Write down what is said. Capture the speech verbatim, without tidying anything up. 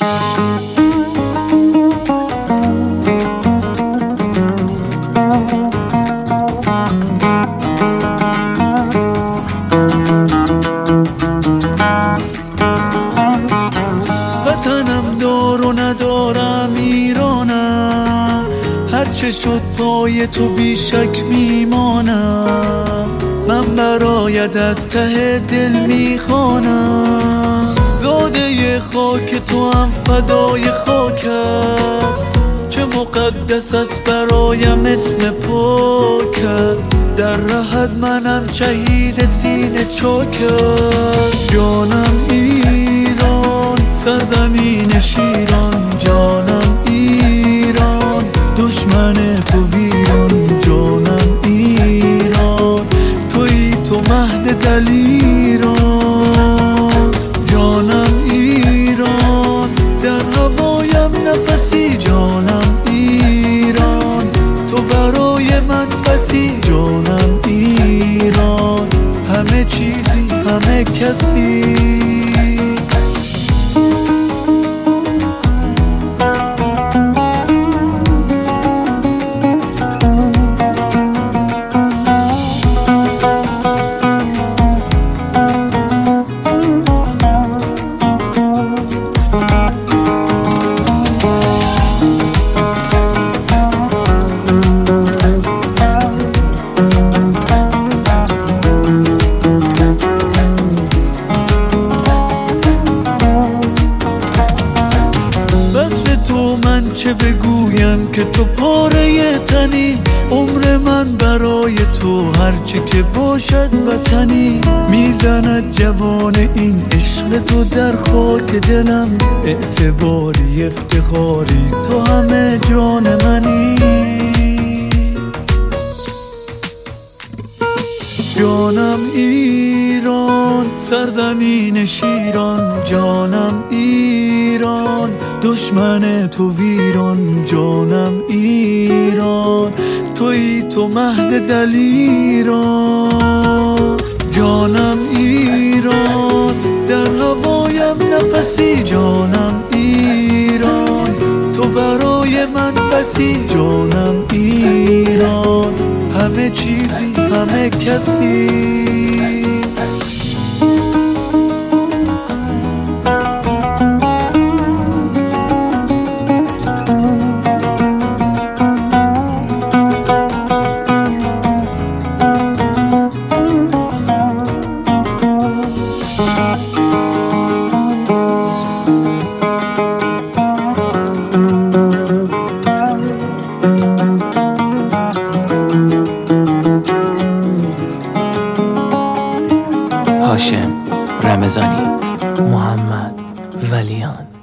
وطنم دار و ندارم ایرانم، هرچه شد پای تو بیشک میمانم. من برایت از ته دل میخوانم، زاده خاک تو هم فدای خاکت، چه مقدس است برایم اسم پاکت. در رهت منم شهید سینه چاکت. جانم ایران سرزمین شیران، جانم ایران دشمن تو ویران. جانم ایران تویی تو مهد دلیران. جانم ایران در هوایم نفسی، جانم ایران تو برای من بسی. جانم ایران همه چیزی همه کسی. تو من چه بگویم که تو پاره تنی، عمر من برای تو هرچه که باشد وطنی. میزند جوان این عشق تو در خاک دلم، اعتباری افتخاری تو همه جان منی. جانم ایران سرزمین شیران، جانم ایران دشمن تو ویران. جانم ایران تویی تو مهد دلیران. جانم ایران در هوایم نفسی، جانم ایران تو برای من بسی. جانم ایران همه چیزی همه کسی. هاشم رمضانی، محمد ولیان.